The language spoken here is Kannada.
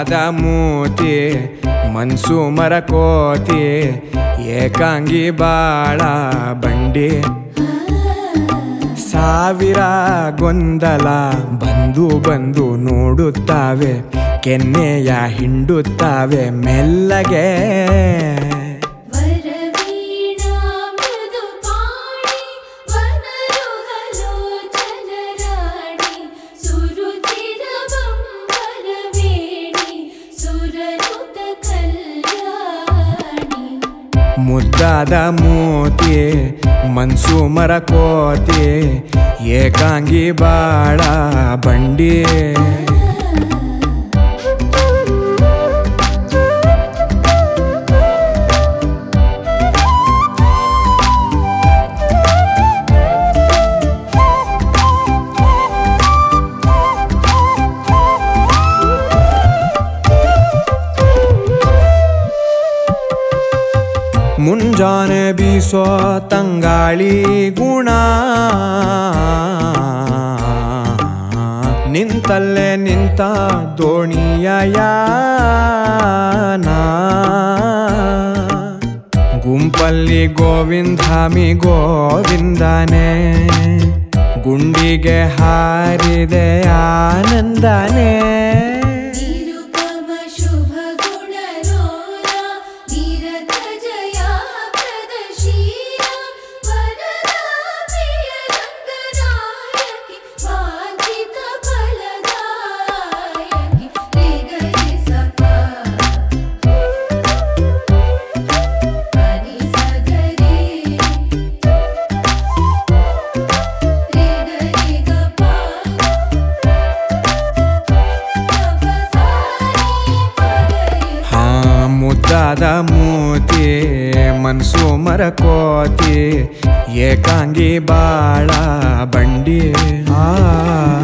ಮುದ್ದಾದ ಮೂತಿ ಮನ್ಸು ಮರಕೋತಿ ಏಕಾಂಗಿ ಬಾಳ ಬಂಡಿ ಸಾವಿರ ಗೊಂದಲ ಬಂದು ಬಂದು ನೋಡುತ್ತಾವೆ ಕೆನ್ನೆಯ ಹಿಂಡುತ್ತಾವೆ ಮೆಲ್ಲಗೆ ಮುದ್ದಾದ ಮೂತಿ ಮನ್ಸು ಮರಕೋತಿ ಏಕಾಂಗಿ ಬಾಳ ಬಂಡಿ ಮುಂಜಾನೆ ಬೀಸೋ ತಂಗಾಳಿ ಗುಣ ನಿಂತಲ್ಲೇ ನಿಂತ ದೋಣಿಯ ಯಾನ ಗುಂಪಲ್ಲಿ ಗೋವಿಂದಾಮಿ ಗೋವಿಂದನೇ ಗುಂಡಿಗೆ ಹಾರಿದೆ ಆನಂದನೇ ಮುದ್ದಾದ ಮೂತಿ ಮನ್ಸು ಮರಕೋತಿ ಏಕಾಂಗಿ ಬಾಳ ಬಂಡಿ